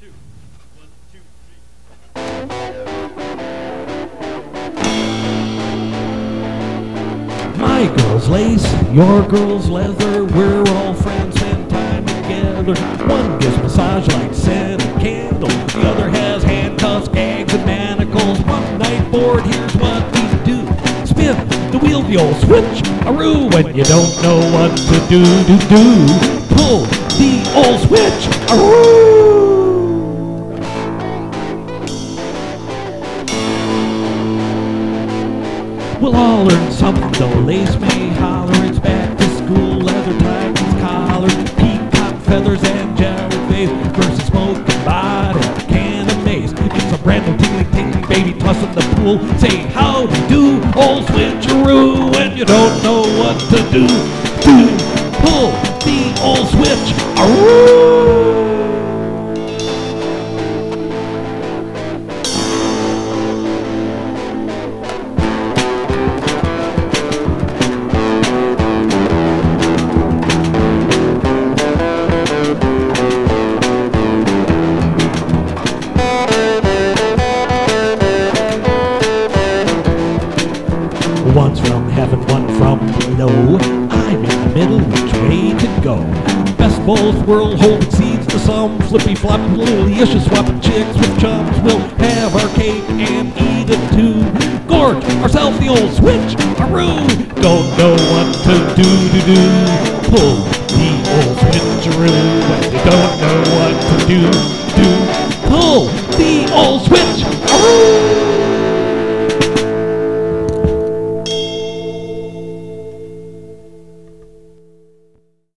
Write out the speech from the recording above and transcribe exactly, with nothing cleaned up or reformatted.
My girl's lace, your girl's leather. We're all friends, spend time together. One gives massage like scented candle. The other has handcuffs, gags, and manacles. One night board, here's what we do. Spin the wheel, the old switch-a-roo. When you don't know what to do, do, do. Pull the old switch-a-roo. We'll all learn something, though lace may holler. It's back to school, leather tightens collar, peacock feathers and jelly face versus smoking body, can of mace. It's a brand new tingling, tingling baby toss in the pool. Say how do you do, old switcheroo, when you don't know what to do. Do pull the old switch-a-roo. One's from heaven, one from below. I'm in the middle, which way to go? Best of both world, holding seeds to some. Flippy floppy little issues, swapping chicks with chums. We'll have our cake and eat it too. Gorge ourselves the old switch-a-roo. Don't know what to do, do, do. Pull the old switcheroo when you don't know what to do.